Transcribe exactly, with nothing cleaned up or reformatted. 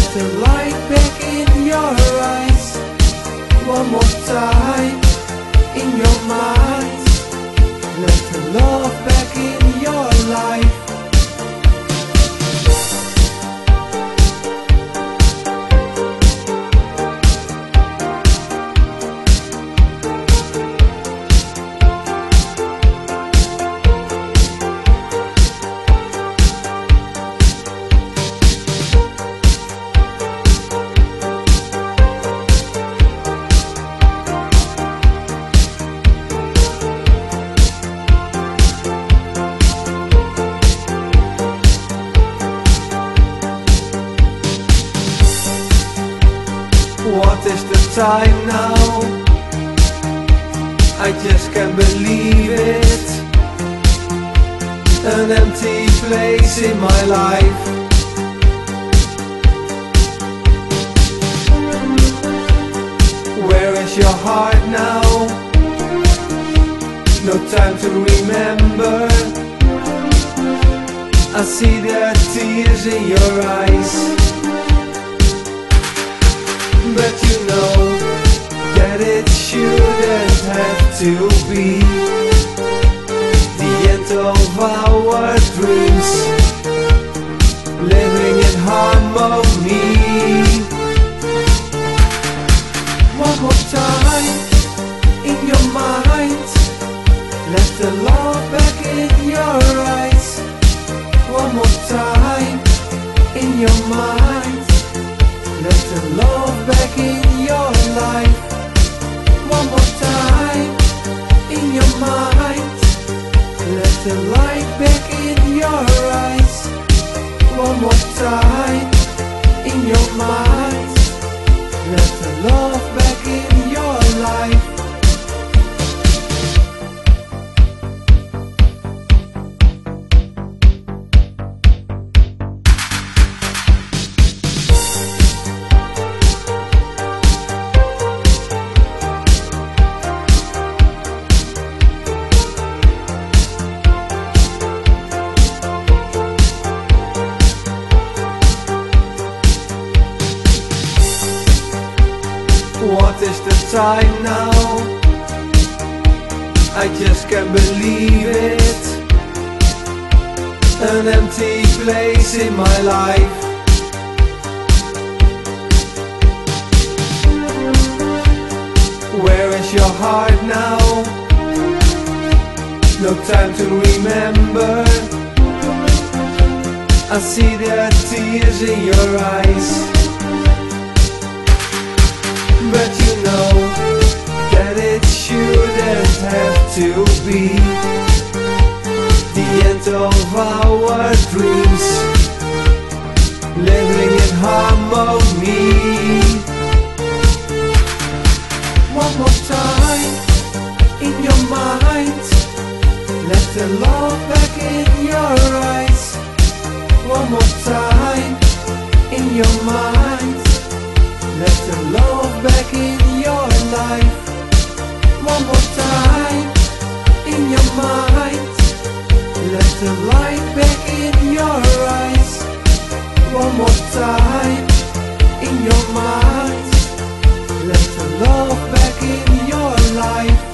the light back in your eyes. One more time in your mind. Let the love back in your life. What is the time now? I just can't believe it. An empty place in my life. Where is your heart now? No time to remember. I see the tears in your eyes. But you know that it shouldn't have to be the end of our dreams. Living in harmony. One more time in your mind. Let the love back in your eyes. One more time in your mind. Let the love back in your life. One more time in your mind. Let the light back in your eyes. One more time in your mind. Let the love back in your life. What is the time now? I just can't believe it. An empty place in my life. Where is your heart now? No time to remember. I see the tears in your eyes. But you know that it shouldn't have to be the end of our dreams. Living in harmony. One more time in your mind. Let the love back in your eyes. One more time in your mind. Let the love back in your life. One more time in your mind. Let the light back in your eyes. One more time in your mind. Let the love back in your life.